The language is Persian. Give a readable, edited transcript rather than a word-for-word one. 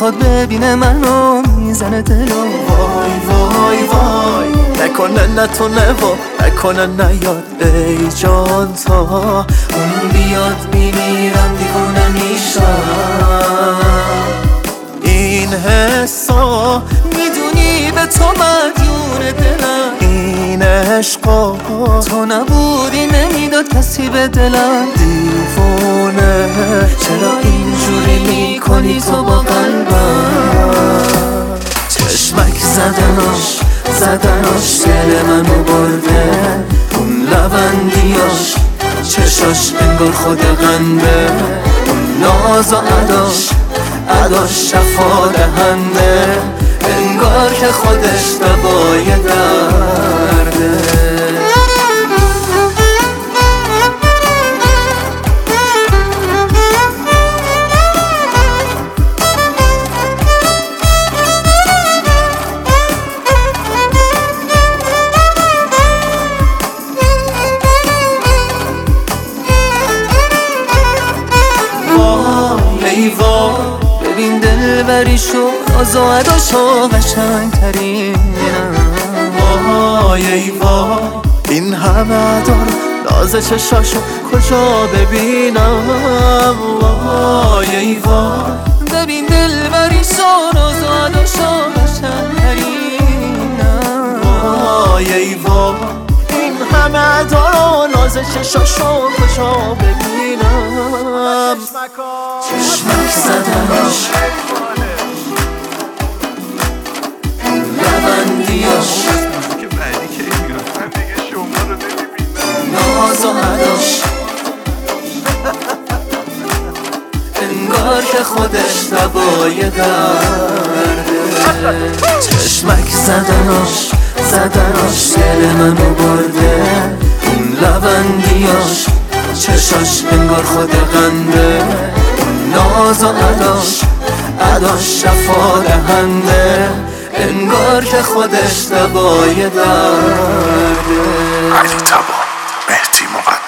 میخواد ببینه منو میزنه دلو. وای وای وای نکنه نتونه و نکنه نیاد ای جان تا اون بیاد میمیرم دیوونه میشم. این حسا میدونی به تو مدیون دلم، این عشقا تو نبودی نمیداد کسی به دلم. دیوونه چرا اینجوری میکنی تو با قلبم؟ چشمک زدناش دل منو برده، اون لبندیاش چشاش انگار خود قنده، اون ناز و عداش شفا دهنده، انگار که خودش دوای درده. ببین دلبریشو ناز و عداشو قشنگ ترینم. وای ای وای این همه عدار ناز چشاشو کجا ببینم؟ وای ای وای ببین دلبریشو ناز و عداشو قشنگ ترینم. وای ای وای این همه عدار ناز چشاشو کجا ببینم؟ چشمک زدناش لبندیاش ناز و عداش انگار که خودش دوای درده. چشمک زدناش دل منو برده، اون لبندیاش چشاش انگار خود قنده، ناز و عداش شفا دهنده، انگار که خودش دوای درده. علی طبا، مهدی مقدم.